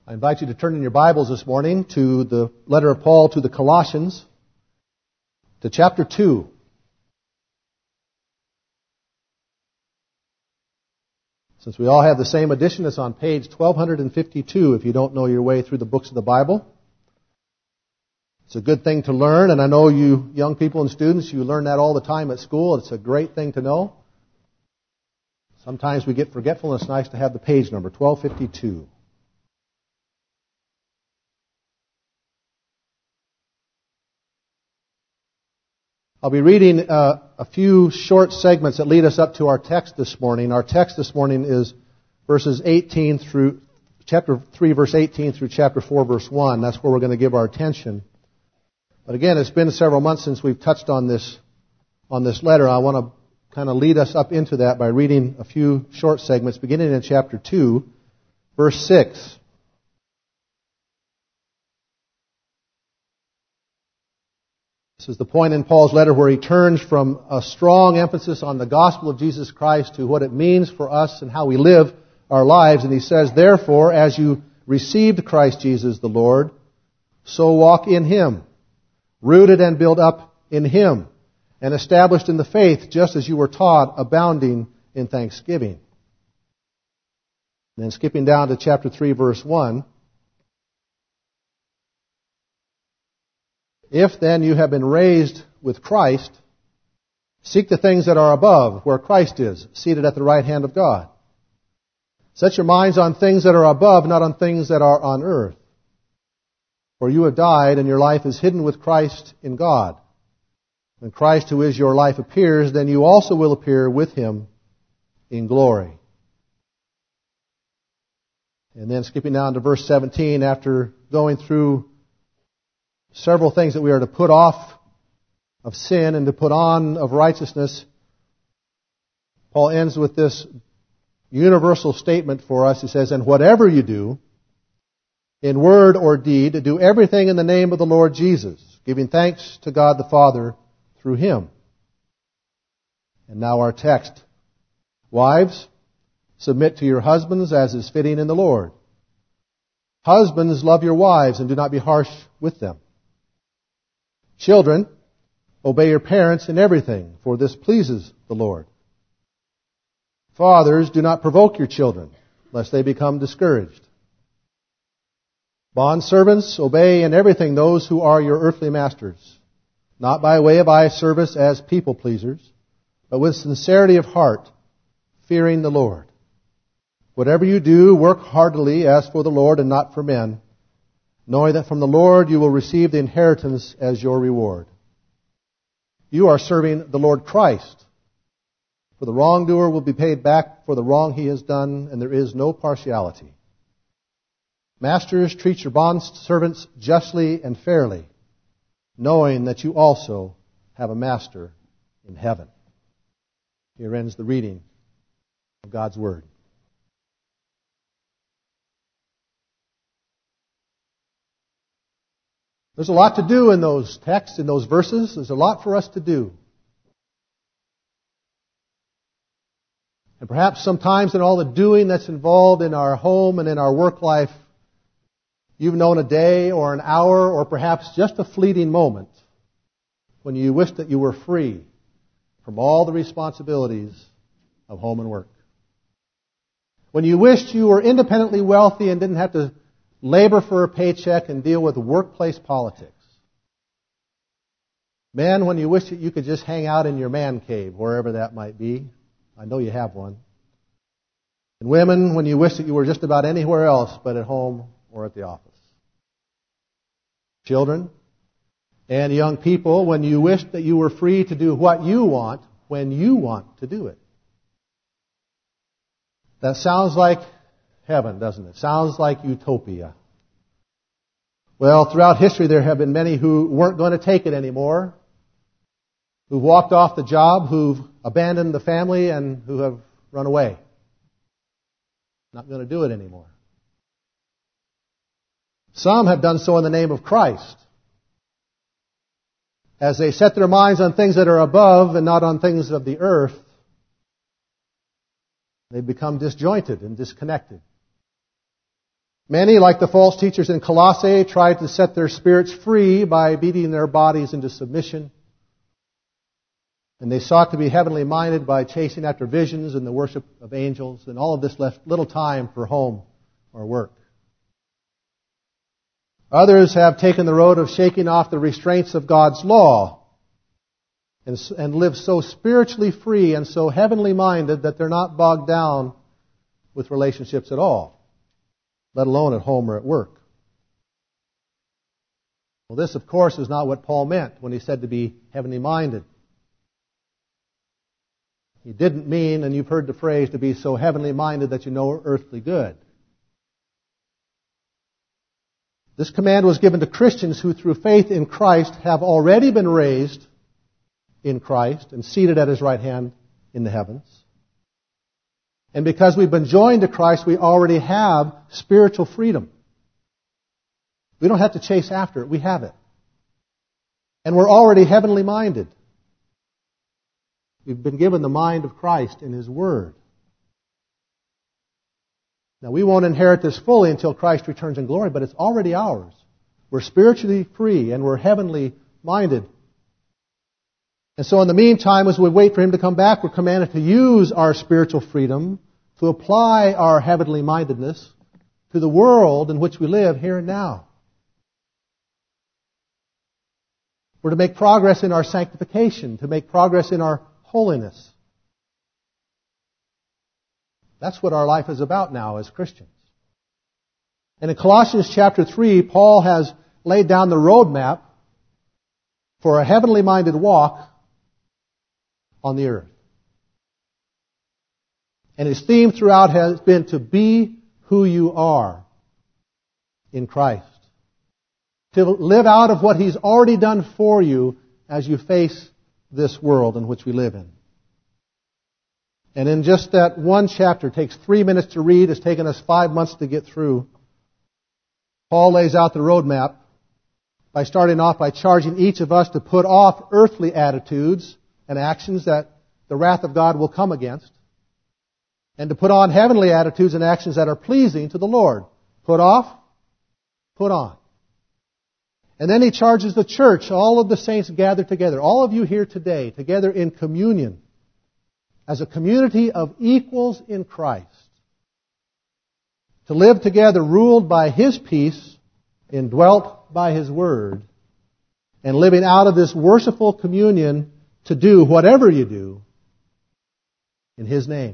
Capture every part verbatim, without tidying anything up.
I invite you to turn in your Bibles this morning to the letter of Paul to the Colossians, to chapter two. Since we all have the same edition, it's on page twelve fifty-two if you don't know your way through the books of the Bible. It's a good thing to learn, and I know you young people and students, you learn that all the time at school. It's a great thing to know. Sometimes we get forgetful, and it's nice to have the page number, twelve fifty-two. I'll be reading uh, a few short segments that lead us up to our text this morning. Our text this morning is verses eighteen through chapter three, verse eighteen through chapter four, verse one. That's where we're going to give our attention. But again, it's been several months since we've touched on this on this letter. I want to kind of lead us up into that by reading a few short segments, beginning in chapter two, verse six. This is the point in Paul's letter where he turns from a strong emphasis on the gospel of Jesus Christ to what it means for us and how we live our lives. And he says, "Therefore, as you received Christ Jesus the Lord, so walk in Him, rooted and built up in Him, and established in the faith, just as you were taught, abounding in thanksgiving." And then skipping down to chapter three, verse one. "If then you have been raised with Christ, seek the things that are above, where Christ is, seated at the right hand of God. Set your minds on things that are above, not on things that are on earth. For you have died, and your life is hidden with Christ in God. When Christ, who is your life, appears, then you also will appear with Him in glory." And then skipping down to verse seventeen, after going through several things that we are to put off of sin and to put on of righteousness, Paul ends with this universal statement for us. He says, "And whatever you do, in word or deed, do everything in the name of the Lord Jesus, giving thanks to God the Father through Him." And now our text. "Wives, submit to your husbands as is fitting in the Lord. Husbands, love your wives and do not be harsh with them. Children, obey your parents in everything, for this pleases the Lord. Fathers, do not provoke your children, lest they become discouraged. Bondservants, obey in everything those who are your earthly masters, not by way of eye service as people pleasers, but with sincerity of heart, fearing the Lord. Whatever you do, work heartily as for the Lord and not for men, knowing that from the Lord you will receive the inheritance as your reward. You are serving the Lord Christ. For the wrongdoer will be paid back for the wrong he has done, and there is no partiality. Masters, treat your bondservants justly and fairly, knowing that you also have a master in heaven." Here ends the reading of God's Word. There's a lot to do in those texts, in those verses. There's a lot for us to do. And perhaps sometimes in all the doing that's involved in our home and in our work life, you've known a day or an hour or perhaps just a fleeting moment when you wish that you were free from all the responsibilities of home and work. When you wished you were independently wealthy and didn't have to labor for a paycheck and deal with workplace politics. Men, when you wish that you could just hang out in your man cave, wherever that might be. I know you have one. And women, when you wish that you were just about anywhere else but at home or at the office. Children and young people, when you wish that you were free to do what you want when you want to do it. That sounds like heaven, doesn't it? Sounds like utopia. Well, throughout history there have been many who weren't going to take it anymore, who've walked off the job, who've abandoned the family, and who have run away. Not going to do it anymore. Some have done so in the name of Christ, as they set their minds on things that are above and not on things of the earth. They become disjointed and disconnected. Many, like the false teachers in Colossae, tried to set their spirits free by beating their bodies into submission. And they sought to be heavenly minded by chasing after visions and the worship of angels, and all of this left little time for home or work. Others have taken the road of shaking off the restraints of God's law and, and live so spiritually free and so heavenly minded that they're not bogged down with relationships at all, let alone at home or at work. Well, this, of course, is not what Paul meant when he said to be heavenly minded. He didn't mean, and you've heard the phrase, to be so heavenly minded that you know earthly good. This command was given to Christians who, through faith in Christ, have already been raised in Christ and seated at His right hand in the heavens. And because we've been joined to Christ, we already have spiritual freedom. We don't have to chase after it. We have it. And we're already heavenly minded. We've been given the mind of Christ in His Word. Now, we won't inherit this fully until Christ returns in glory, but it's already ours. We're spiritually free and we're heavenly minded. And so in the meantime, as we wait for Him to come back, we're commanded to use our spiritual freedom to apply our heavenly mindedness to the world in which we live here and now. We're to make progress in our sanctification, to make progress in our holiness. That's what our life is about now as Christians. And in Colossians chapter three, Paul has laid down the roadmap for a heavenly minded walk on the earth. And his theme throughout has been to be who you are in Christ. To live out of what He's already done for you as you face this world in which we live in. And in just that one chapter, it takes three minutes to read, it's taken us five months to get through, Paul lays out the roadmap by starting off by charging each of us to put off earthly attitudes and actions that the wrath of God will come against, and to put on heavenly attitudes and actions that are pleasing to the Lord. Put off, put on. And then he charges the church, all of the saints gathered together, all of you here today, together in communion, as a community of equals in Christ, to live together ruled by His peace, indwelt by His Word, and living out of this worshipful communion to do whatever you do in His name.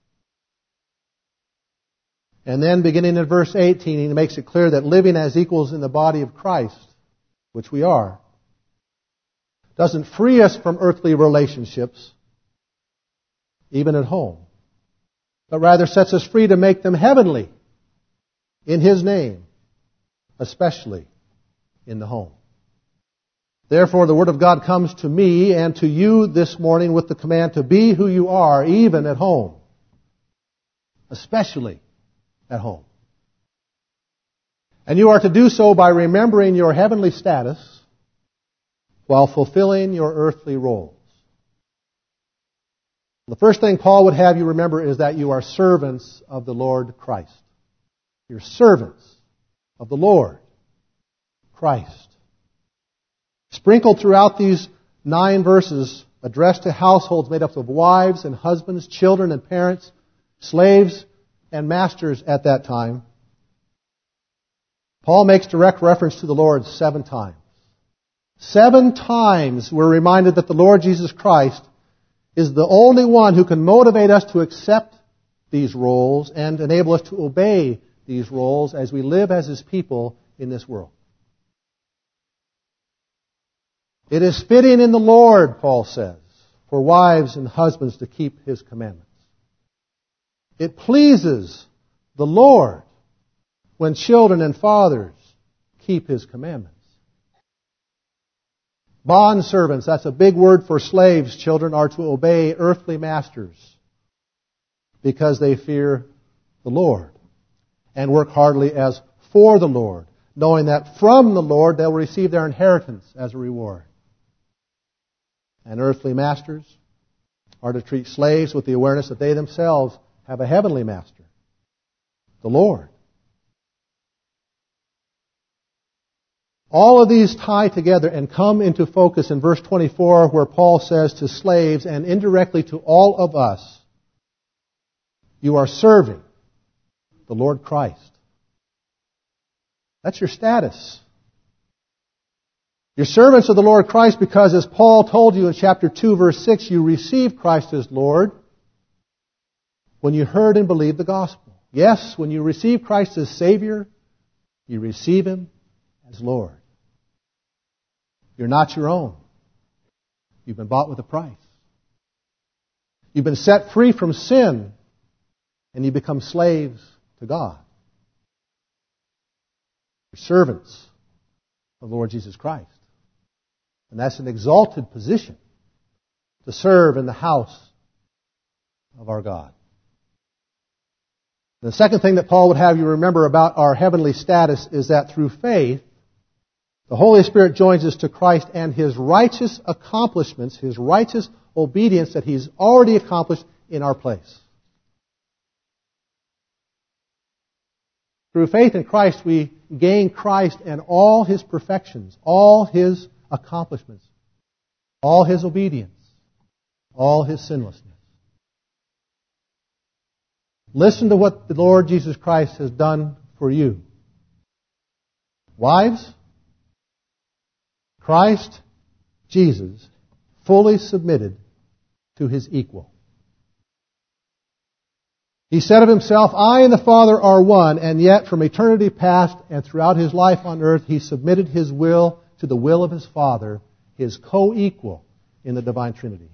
And then beginning in verse eighteen, he makes it clear that living as equals in the body of Christ, which we are, doesn't free us from earthly relationships, even at home, but rather sets us free to make them heavenly in His name, especially in the home. Therefore, the Word of God comes to me and to you this morning with the command to be who you are, even at home, especially at home. And you are to do so by remembering your heavenly status while fulfilling your earthly roles. The first thing Paul would have you remember is that you are servants of the Lord Christ. You're servants of the Lord Christ. Sprinkled throughout these nine verses, addressed to households made up of wives and husbands, children and parents, slaves and masters at that time, Paul makes direct reference to the Lord seven times. Seven times we're reminded that the Lord Jesus Christ is the only one who can motivate us to accept these roles and enable us to obey these roles as we live as His people in this world. It is fitting in the Lord, Paul says, for wives and husbands to keep His commandments. It pleases the Lord when children and fathers keep His commandments. Bondservants, that's a big word for slaves, children, are to obey earthly masters because they fear the Lord and work heartily as for the Lord, knowing that from the Lord they'll receive their inheritance as a reward. And earthly masters are to treat slaves with the awareness that they themselves have a heavenly master, the Lord. All of these tie together and come into focus in verse twenty-four, where Paul says to slaves and indirectly to all of us, you are serving the Lord Christ. That's your status. You're servants of the Lord Christ because, as Paul told you in chapter two, verse six, you received Christ as Lord when you heard and believed the gospel. Yes, when you receive Christ as Savior, you receive Him as Lord. You're not your own. You've been bought with a price. You've been set free from sin, and you become slaves to God. You're servants of the Lord Jesus Christ. And that's an exalted position to serve in the house of our God. The second thing that Paul would have you remember about our heavenly status is that through faith, the Holy Spirit joins us to Christ and His righteous accomplishments, His righteous obedience that He's already accomplished in our place. Through faith in Christ, we gain Christ and all His perfections, all His accomplishments, all His obedience, all His sinlessness. Listen to what the Lord Jesus Christ has done for you. Wives, Christ Jesus fully submitted to His equal. He said of Himself, I and the Father are one, and yet from eternity past and throughout His life on earth, He submitted His will to the will of His Father, His co-equal in the divine Trinity.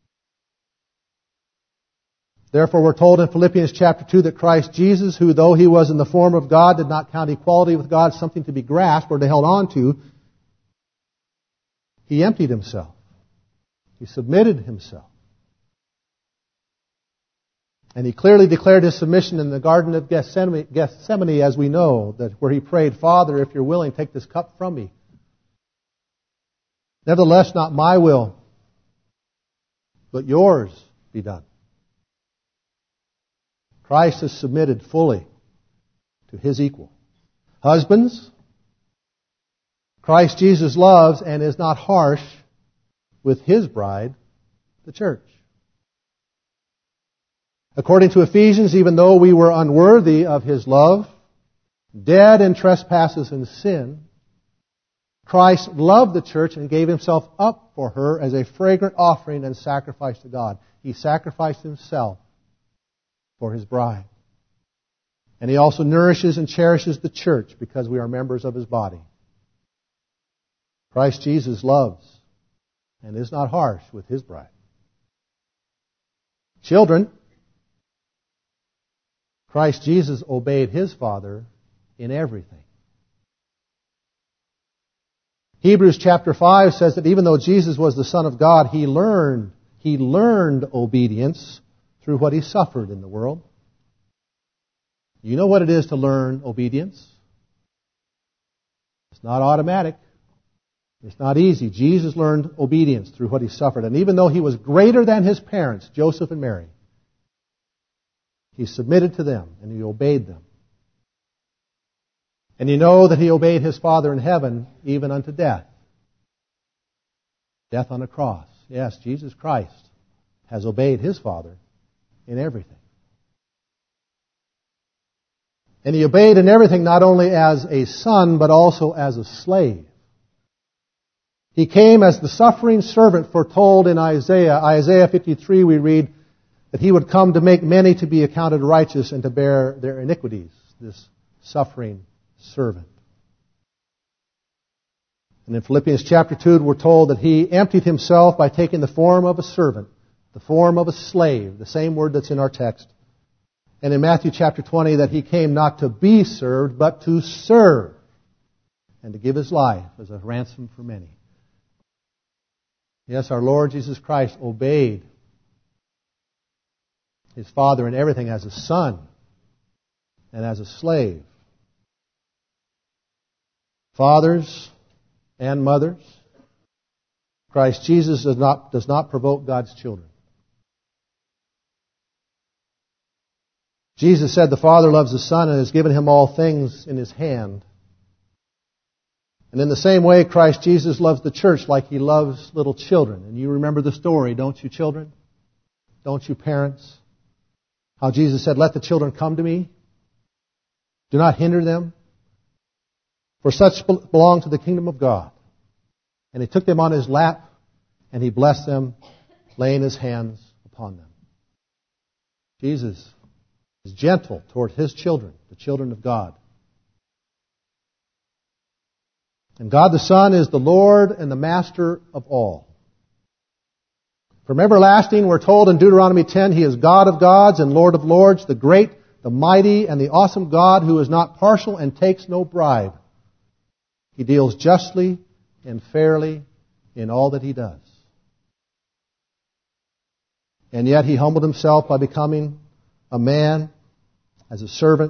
Therefore, we're told in Philippians chapter two that Christ Jesus, who though He was in the form of God, did not count equality with God something to be grasped or to held on to, He emptied Himself. He submitted Himself. And He clearly declared His submission in the Garden of Gethsemane, Gethsemane, as we know, that where He prayed, Father, if You're willing, take this cup from me. Nevertheless, not my will, but Yours be done. Christ has submitted fully to His equal. Husbands, Christ Jesus loves and is not harsh with His bride, the church. According to Ephesians, even though we were unworthy of His love, dead in trespasses and sin, Christ loved the church and gave Himself up for her as a fragrant offering and sacrifice to God. He sacrificed Himself for His bride. And He also nourishes and cherishes the church because we are members of His body. Christ Jesus loves and is not harsh with His bride. Children, Christ Jesus obeyed His Father in everything. Hebrews chapter five says that even though Jesus was the Son of God, He learned, He learned obedience through what He suffered in the world. You know what it is to learn obedience? It's not automatic. It's not easy. Jesus learned obedience through what He suffered. And even though He was greater than His parents, Joseph and Mary, He submitted to them and He obeyed them. And you know that He obeyed His Father in heaven even unto death. Death on a cross. Yes, Jesus Christ has obeyed His Father in everything. And He obeyed in everything not only as a son, but also as a slave. He came as the suffering servant foretold in Isaiah. Isaiah fifty-three, we read that He would come to make many to be accounted righteous and to bear their iniquities, this suffering servant. And in Philippians chapter two, we're told that He emptied Himself by taking the form of a servant, the form of a slave, the same word that's in our text. And in Matthew chapter twenty, that He came not to be served, but to serve, and to give His life as a ransom for many. Yes, our Lord Jesus Christ obeyed His Father in everything as a son and as a slave. Fathers and mothers, Christ Jesus does not, does not provoke God's children. Jesus said the Father loves the Son and has given Him all things in His hand. And in the same way, Christ Jesus loves the church like He loves little children. And you remember the story, don't you, children? Don't you, parents? How Jesus said, "Let the children come to me. Do not hinder them, for such belong to the kingdom of God." And He took them on His lap, and He blessed them, laying His hands upon them. Jesus is gentle toward His children, the children of God. And God the Son is the Lord and the Master of all. From everlasting, we're told in Deuteronomy ten, He is God of gods and Lord of lords, the great, the mighty, and the awesome God who is not partial and takes no bribe. He deals justly and fairly in all that He does. And yet He humbled Himself by becoming a man as a servant.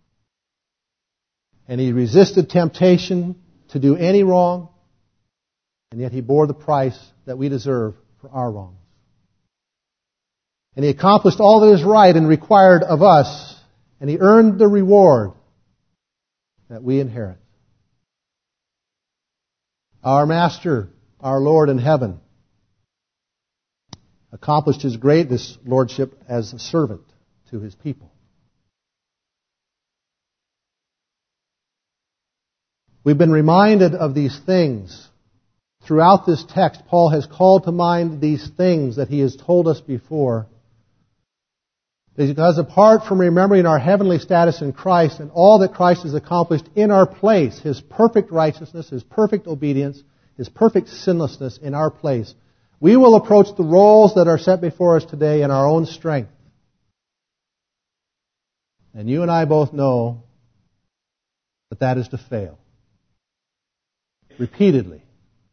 And He resisted temptation to do any wrong. And yet He bore the price that we deserve for our wrongs. And He accomplished all that is right and required of us. And He earned the reward that we inherit. Our Master, our Lord in heaven, accomplished His greatest lordship as a servant to His people. We've been reminded of these things. Throughout this text, Paul has called to mind these things that he has told us before. Because apart from remembering our heavenly status in Christ and all that Christ has accomplished in our place, His perfect righteousness, His perfect obedience, His perfect sinlessness in our place, we will approach the roles that are set before us today in our own strength. And you and I both know that that is to fail. Repeatedly.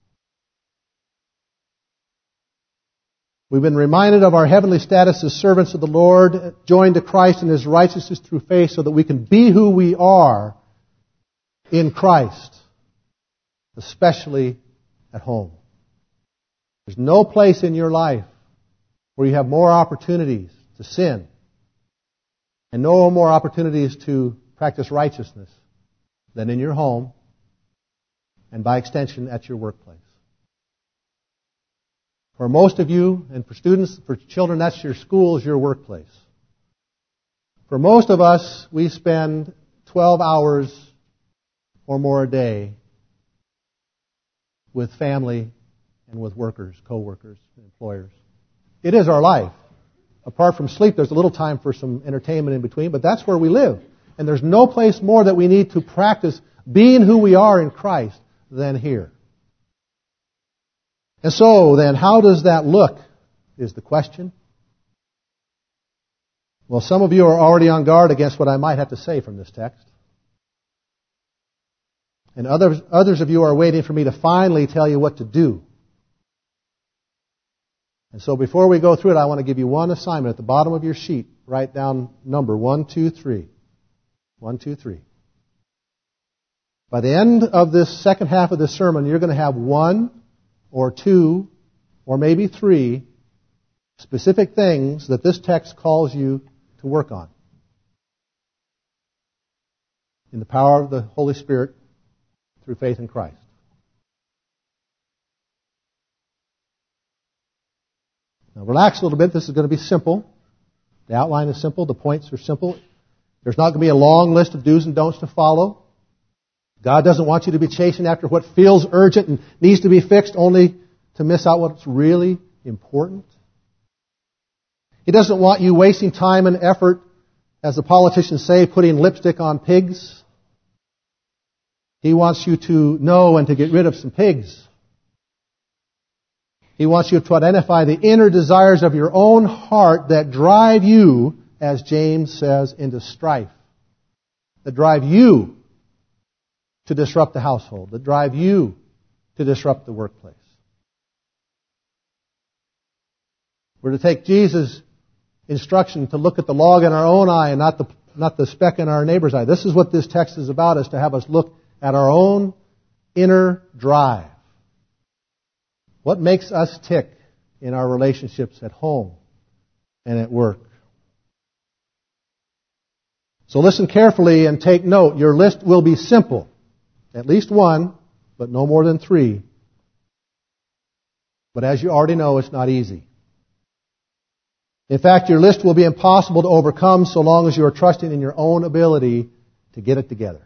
We've been reminded of our heavenly status as servants of the Lord, joined to Christ in His righteousness through faith so that we can be who we are in Christ, especially at home. There's no place in your life where you have more opportunities to sin and no more opportunities to practice righteousness than in your home and by extension at your workplace. For most of you, and for students, for children, that's your school, is your workplace. For most of us, we spend twelve hours or more a day with family and with workers, co-workers, employers. It is our life. Apart from sleep, there's a little time for some entertainment in between, but that's where we live. And there's no place more that we need to practice being who we are in Christ than here. And so, then, how does that look, is the question. Well, some of you are already on guard against what I might have to say from this text. And others, others of you are waiting for me to finally tell you what to do. And so before we go through it, I want to give you one assignment. At the bottom of your sheet, write down number one, two, three. One, two, three. By the end of this second half of this sermon, you're going to have one or two or maybe three specific things that this text calls you to work on. In the power of the Holy Spirit through faith in Christ. Now relax a little bit. This is going to be simple. The outline is simple. The points are simple. There's not going to be a long list of do's and don'ts to follow. God doesn't want you to be chasing after what feels urgent and needs to be fixed only to miss out what's really important. He doesn't want you wasting time and effort, as the politicians say, putting lipstick on pigs. He wants you to know and to get rid of some pigs. He wants you to identify the inner desires of your own heart that drive you, as James says, into strife. That drive you to disrupt the household. That drive you to disrupt the workplace. We're to take Jesus' instruction to look at the log in our own eye and not the, not the speck in our neighbor's eye. This is what this text is about, is to have us look at our own inner drive. What makes us tick in our relationships at home and at work? So listen carefully and take note. Your list will be simple. At least one, but no more than three. But as you already know, it's not easy. In fact, your list will be impossible to overcome so long as you are trusting in your own ability to get it together.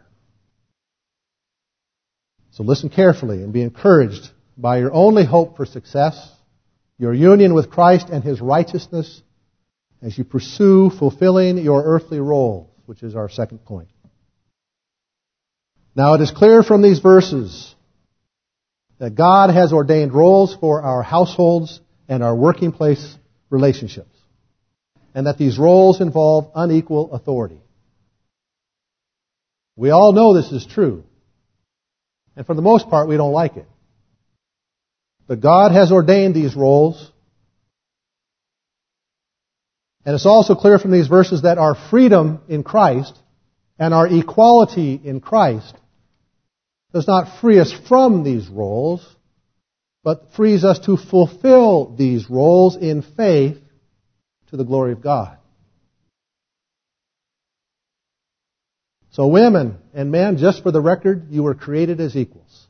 So listen carefully and be encouraged by your only hope for success, your union with Christ and His righteousness, as you pursue fulfilling your earthly role, which is our second point. Now, it is clear from these verses that God has ordained roles for our households and our working place relationships, and that these roles involve unequal authority. We all know this is true, and for the most part, we don't like it. But God has ordained these roles, and it's also clear from these verses that our freedom in Christ and our equality in Christ does not free us from these roles, but frees us to fulfill these roles in faith to the glory of God. So women and men, just for the record, you were created as equals.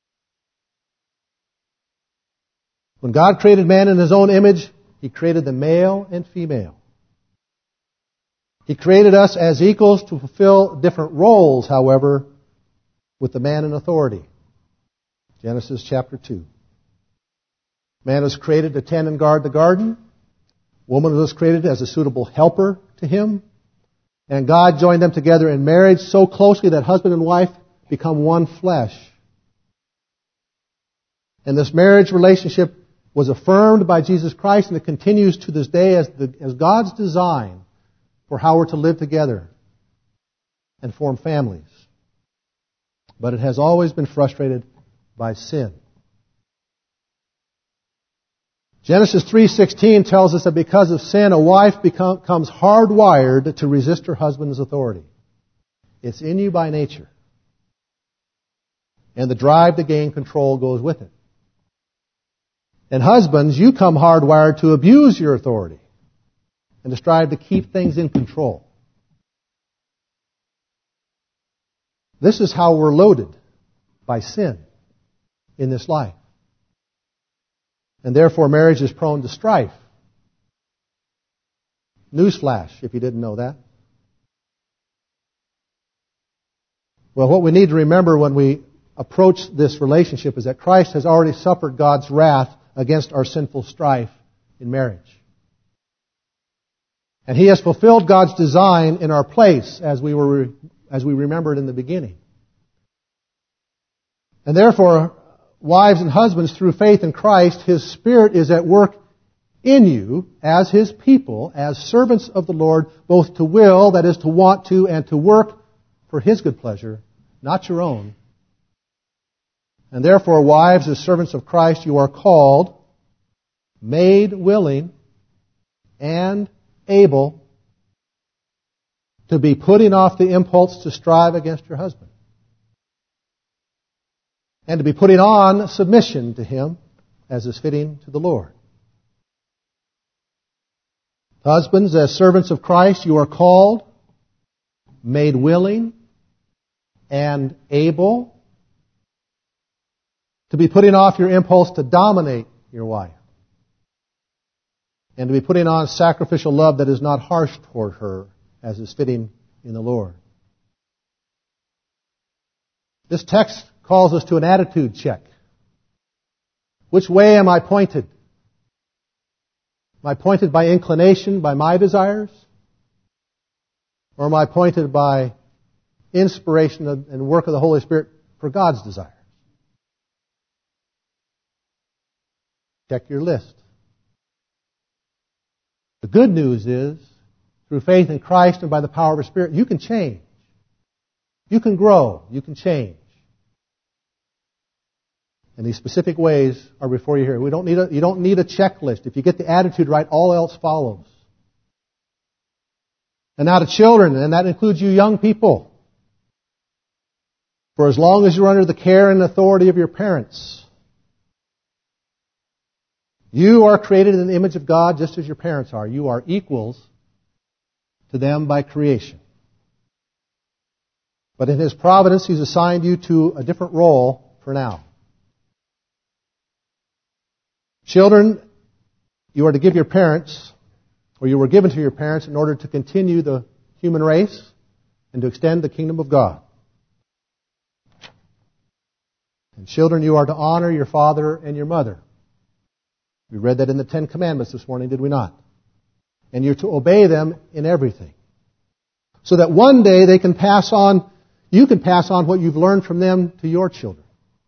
When God created man in His own image, He created the male and female. He created us as equals to fulfill different roles, however, with the man in authority. Genesis chapter two. Man was created to tend and guard the garden. Woman was created as a suitable helper to him. And God joined them together in marriage so closely that husband and wife become one flesh. And this marriage relationship was affirmed by Jesus Christ, and it continues to this day as, the, as God's design for how we're to live together and form families. But it has always been frustrated by sin. Genesis three sixteen tells us that because of sin, a wife become, becomes hardwired to resist her husband's authority. It's in you by nature. And the drive to gain control goes with it. And husbands, you come hardwired to abuse your authority and to strive to keep things in control. This is how we're loaded by sin in this life. And therefore marriage is prone to strife. Newsflash, if you didn't know that. Well, what we need to remember when we approach this relationship is that Christ has already suffered God's wrath against our sinful strife in marriage. And He has fulfilled God's design in our place, as we were as we remembered in the beginning. And therefore, wives and husbands, through faith in Christ, His Spirit is at work in you as His people, as servants of the Lord, both to will, that is to want to, and to work for His good pleasure, not your own. And therefore, wives, as servants of Christ, you are called, made willing, and able to be putting off the impulse to strive against your husband. And to be putting on submission to him as is fitting to the Lord. Husbands, as servants of Christ, you are called, made willing, and able to be putting off your impulse to dominate your wife. And to be putting on sacrificial love that is not harsh toward her, as is fitting in the Lord. This text calls us to an attitude check. Which way am I pointed? Am I pointed by inclination, by my desires? Or am I pointed by inspiration and work of the Holy Spirit for God's desires? Check your list. The good news is, through faith in Christ and by the power of His Spirit, you can change. You can grow. You can change. And these specific ways are before you here. We don't need a, you don't need a checklist. If you get the attitude right, all else follows. And now to children, and that includes you young people. For as long as you're under the care and authority of your parents, you are created in the image of God just as your parents are. You are equals to them by creation. But in His providence, He's assigned you to a different role for now. Children, you are to give your parents, or you were given to your parents in order to continue the human race and to extend the kingdom of God. And children, you are to honor your father and your mother. We read that in the Ten Commandments this morning, did we not? And you're to obey them in everything. So that one day they can pass on, you can pass on what you've learned from them to your children.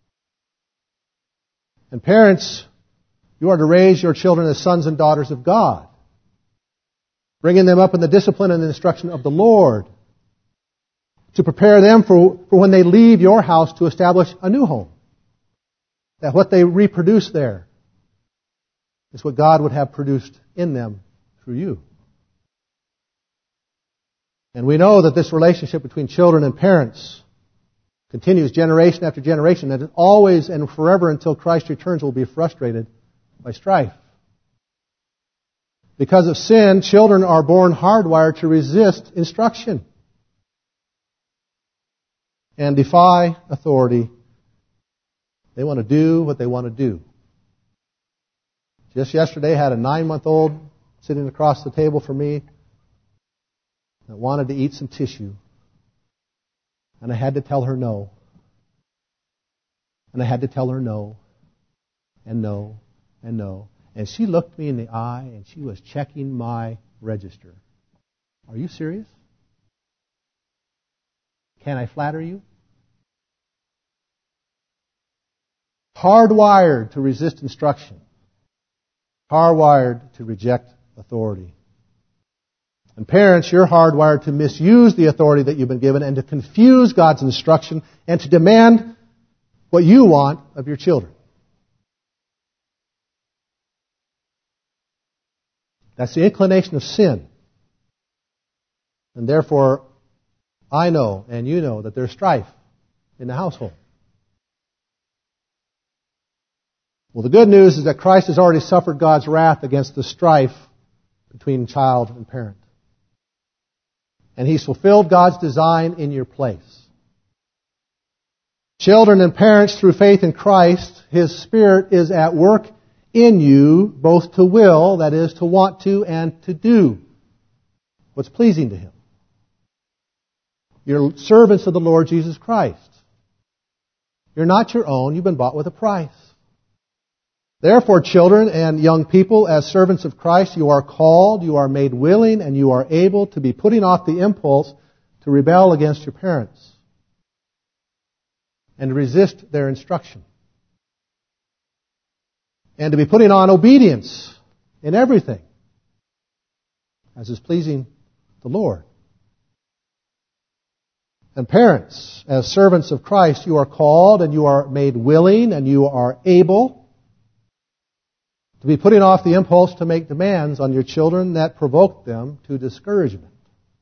And parents, you are to raise your children as sons and daughters of God, bringing them up in the discipline and the instruction of the Lord, to prepare them for, for when they leave your house to establish a new home. That what they reproduce there is what God would have produced in them through you. And we know that this relationship between children and parents continues generation after generation, that it always and forever until Christ returns will be frustrated by strife. Because of sin, children are born hardwired to resist instruction and defy authority. They want to do what they want to do. Just yesterday, I had a nine-month-old sitting across the table from me that wanted to eat some tissue. And I had to tell her no. And I had to tell her no. And no. And no. And she looked me in the eye and she was checking my register. Are you serious? Can I flatter you? Hardwired to resist instruction. Hardwired to reject authority. And parents, you're hardwired to misuse the authority that you've been given and to confuse God's instruction and to demand what you want of your children. That's the inclination of sin. And therefore, I know and you know that there's strife in the household. Well, the good news is that Christ has already suffered God's wrath against the strife between child and parent. And He's fulfilled God's design in your place. Children and parents, through faith in Christ, His Spirit is at work in you, both to will, that is, to want to, and to do what's pleasing to Him. You're servants of the Lord Jesus Christ. You're not your own. You've been bought with a price. Therefore, children and young people, as servants of Christ, you are called, you are made willing, and you are able to be putting off the impulse to rebel against your parents and to resist their instruction. And to be putting on obedience in everything, as is pleasing the Lord. And parents, as servants of Christ, you are called and you are made willing and you are able to be putting off the impulse to make demands on your children that provoke them to discouragement.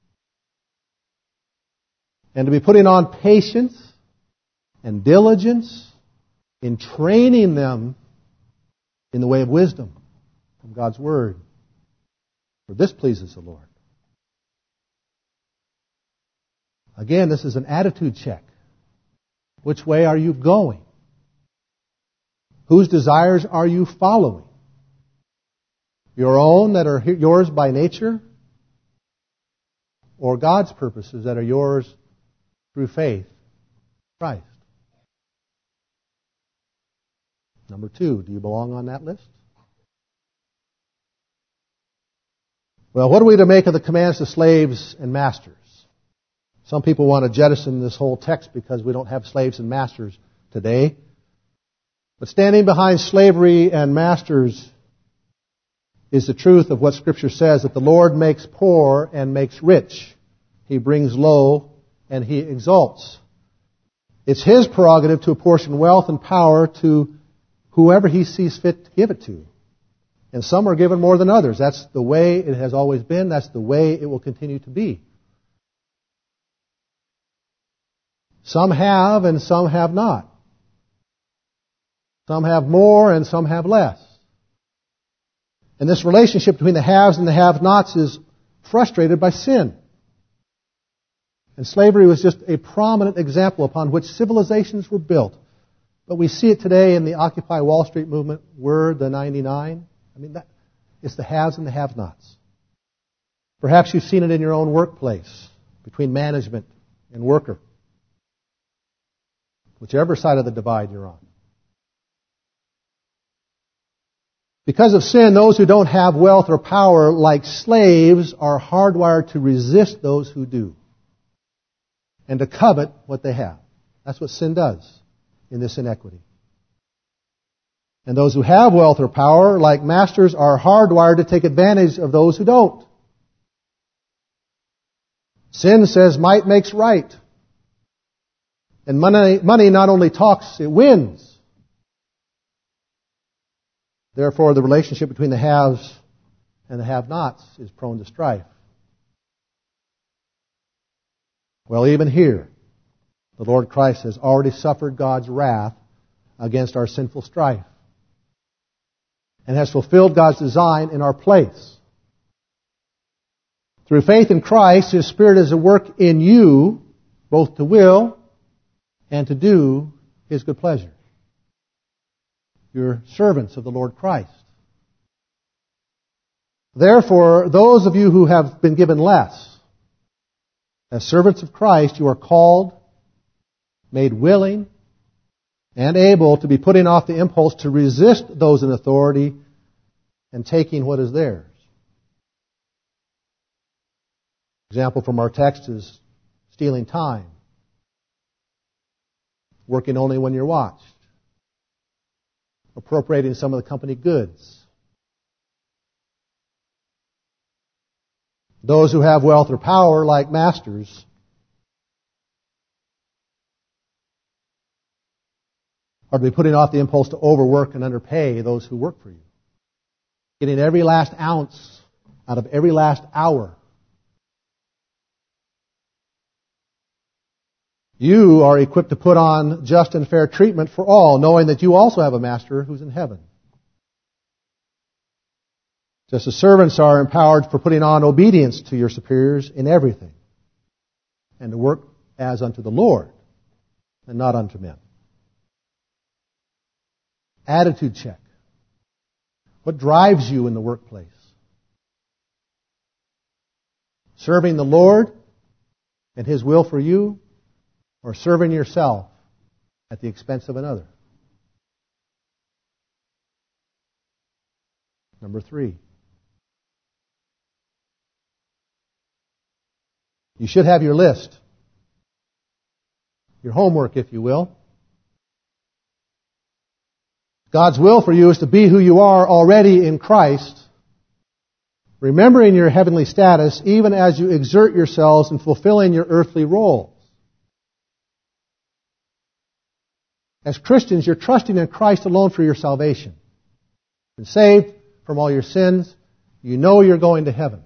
And to be putting on patience and diligence in training them in the way of wisdom from God's Word. For this pleases the Lord. Again, this is an attitude check. Which way are you going? Whose desires are you following? Your own that are yours by nature? Or God's purposes that are yours through faith in Christ? Number two, do you belong on that list? Well, what are we to make of the commands to slaves and masters? Some people want to jettison this whole text because we don't have slaves and masters today. But standing behind slavery and masters is the truth of what Scripture says, that the Lord makes poor and makes rich. He brings low and He exalts. It's His prerogative to apportion wealth and power to whoever He sees fit to give it to. And some are given more than others. That's the way it has always been. That's the way it will continue to be. Some have and some have not. Some have more and some have less. And this relationship between the haves and the have-nots is frustrated by sin. And slavery was just a prominent example upon which civilizations were built. But we see it today in the Occupy Wall Street movement. We're the ninety-nine. I mean, that, it's the haves and the have-nots. Perhaps you've seen it in your own workplace, between management and worker. Whichever side of the divide you're on. Because of sin, those who don't have wealth or power, like slaves, are hardwired to resist those who do. And to covet what they have. That's what sin does in this inequity. And those who have wealth or power, like masters, are hardwired to take advantage of those who don't. Sin says might makes right. And money, money not only talks, it wins. Therefore, the relationship between the haves and the have-nots is prone to strife. Well, even here, the Lord Christ has already suffered God's wrath against our sinful strife and has fulfilled God's design in our place. Through faith in Christ, His Spirit is at work in you, both to will and to do His good pleasure. You're servants of the Lord Christ. Therefore, those of you who have been given less, as servants of Christ, you are called, made willing, and able to be putting off the impulse to resist those in authority and taking what is theirs. Example from our text is stealing time, working only when you're watched, appropriating some of the company goods. Those who have wealth or power, like masters, are to be putting off the impulse to overwork and underpay those who work for you. Getting every last ounce out of every last hour. You are equipped to put on just and fair treatment for all, knowing that you also have a master who's in heaven. Just as servants are empowered for putting on obedience to your superiors in everything, and to work as unto the Lord, and not unto men. Attitude check. What drives you in the workplace? Serving the Lord and His will for you, or serving yourself at the expense of another? Number three. You should have your list. Your homework, if you will. God's will for you is to be who you are already in Christ, remembering your heavenly status even as you exert yourselves in fulfilling your earthly roles. As Christians, you're trusting in Christ alone for your salvation. You've been saved from all your sins. You know you're going to heaven.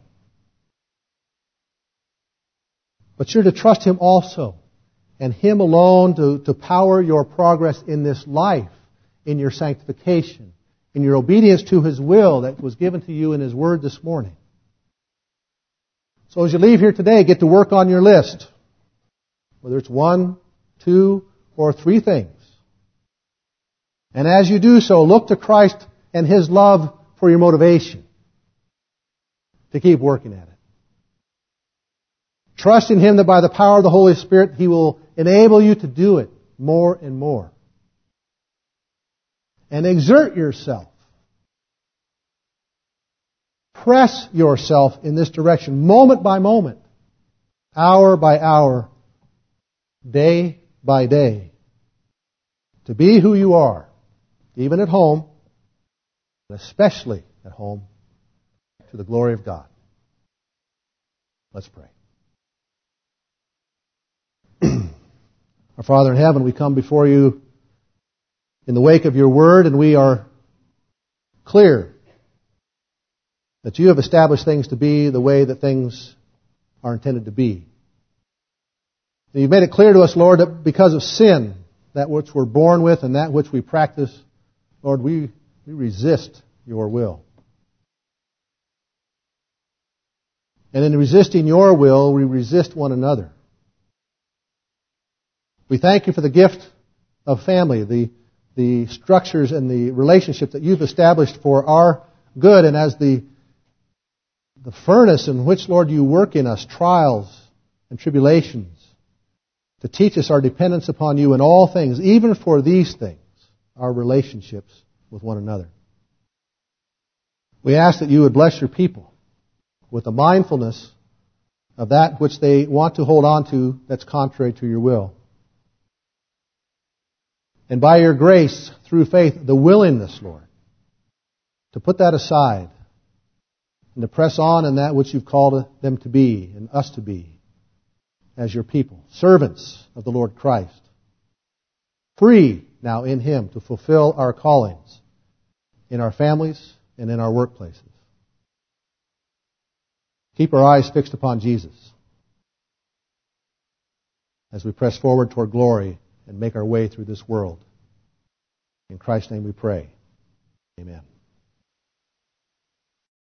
But you're to trust Him also, and Him alone to, to power your progress in this life, in your sanctification, in your obedience to His will that was given to you in His Word this morning. So as you leave here today, get to work on your list. Whether it's one, two, or three things. And as you do so, look to Christ and His love for your motivation to keep working at it. Trust in Him that by the power of the Holy Spirit, He will enable you to do it more and more. And exert yourself. Press yourself in this direction, moment by moment, hour by hour, day by day, to be who you are, even at home, and especially at home, to the glory of God. Let's pray. Our Father in heaven, we come before you in the wake of your word, and we are clear that you have established things to be the way that things are intended to be. And you've made it clear to us, Lord, that because of sin, that which we're born with and that which we practice, Lord, we, we resist your will. And in resisting your will, we resist one another. We thank you for the gift of family, the the structures and the relationships that you've established for our good, and as the the furnace in which, Lord, you work in us trials and tribulations to teach us our dependence upon you in all things, even for these things, our relationships with one another. We ask that you would bless your people with a mindfulness of that which they want to hold on to that's contrary to your will. And by your grace, through faith, the willingness, Lord, to put that aside and to press on in that which you've called them to be and us to be as your people, servants of the Lord Christ, free now in Him to fulfill our callings in our families and in our workplaces. Keep our eyes fixed upon Jesus as we press forward toward glory and make our way through this world. In Christ's name we pray. Amen.